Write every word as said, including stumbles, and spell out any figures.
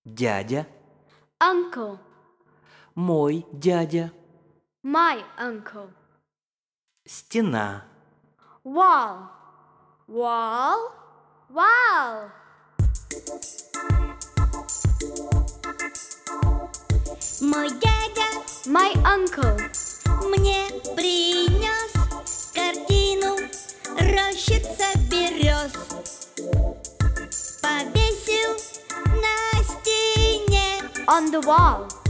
Дядя. Uncle. Мой дядя. My uncle. Стена. Wall. Wall. Wall. Мой дядя My uncle. мне принес картину рощица берез. Повесил на стене. On the wall.